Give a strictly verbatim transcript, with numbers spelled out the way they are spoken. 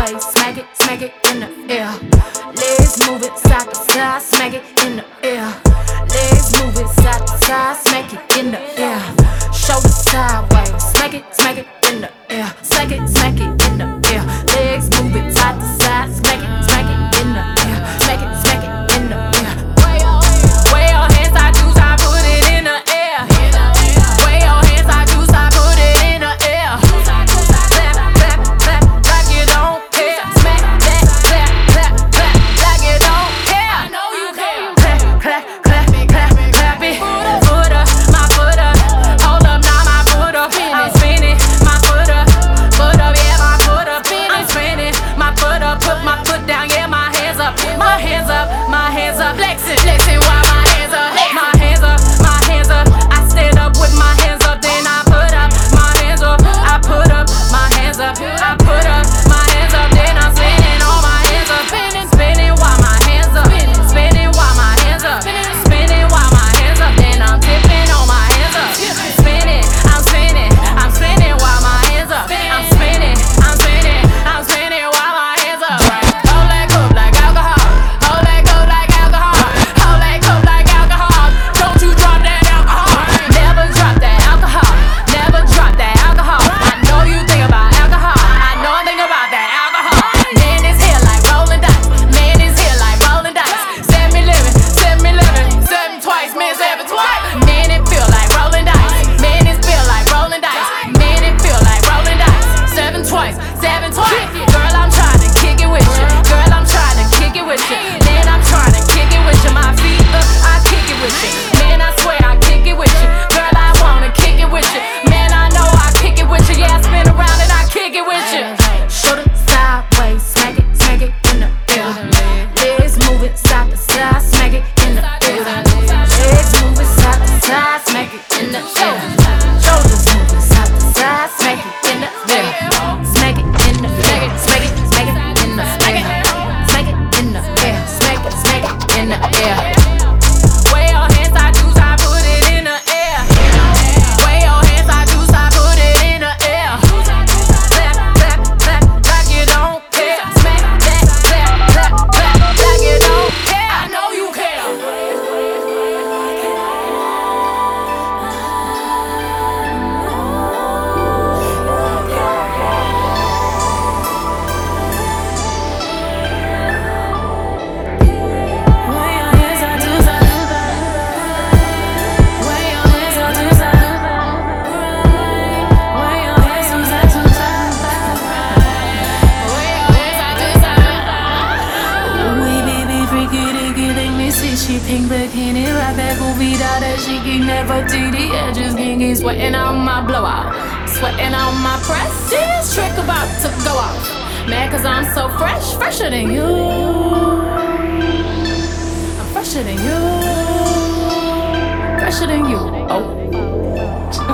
sideways, smack it, smack it in the air. Legs move it side to side, smack it in the air. Legs move it side to side, smack it in the air. Shoulders sideways, smack it, smack it in the air. Smack it, smack it in the air. Legs move it side to side, smack it, smack it in the air. Smack it, smack it in the air. Way your hands, I choose, I put it in the air. Way your hands, I choose, I put it in the air. Clap, clap, clap, like you don't care. Smack that, clap, clap, clap, like you don't care. I know you care. Clap, clap, clap, clap, clap it. Foot up, my foot up. Hold up, now my foot up. I'm spinning, my foot up. Foot up, yeah, my foot up. I'm spinning, my foot up. Put my foot down, yeah, my hands up. My hands up, my hands up. Flexing, flexing while my hands up. My hands up, my hands up. I stand up with my hands up, then I put up my hands up. I put up my hands up. I put up my hands up, then I'm spinning all my hands up. Spinning, spinning while my hands up. Spinning while my hands up. Spinning while my hands up, then I'm tipping on my hands up. Spinning, I'm spinning, I'm spinning while my hands up. I'm spinning, I'm spinning, I'm spinning while my hands up. Hold that cup like alcohol. Hold that cup like alcohol. Hold that cup like alcohol. Don't you drop that alcohol. Never drop that alcohol. Never drop that alcohol. I know you think about alcohol. I know I think about that alcohol. Man is here like rolling dice. Man is here like rolling dice. Seven eleven, seven eleven, seven twice, man seven twice. Man it feel like rolling dice. Man it feel like rolling dice. Man it feel like rolling dice. Seven twice, seven twice. Girl, I'm trying to kick it with you. Girl, I'm trying to kick it with you. Man, I'm trying to kick it with you. My feet up, I kick it with you. Man, I swear I kick it with you. Girl, I wanna kick it with you. Man, I know I kick it with you. Yeah, I spin around and I kick it with you. Shoulder sideways, smack it, smack it in the air. Legs move it side to side, smack it in the air. Legs move it side to side, smack it in the air. Shoulders move it side to side, smack it in the air. Smack it in the air, smack it, smack it in the air. Smack it in the air, smack it, smack it in the air. Way your hands, I choose, I put it in the air. Way your hands, I choose, I put it in the air. Clap, clap, clap, like you don't care. Smack that, clap, clap, clap, like you don't care. I know you care. She pink bikini, right back goofy doll that she can never see the edges. Kinky sweating on my blowout, sweating on my press. This trick about to go off. Mad cause I'm so fresh, fresher than you. I'm fresher than you, fresher than you. Oh.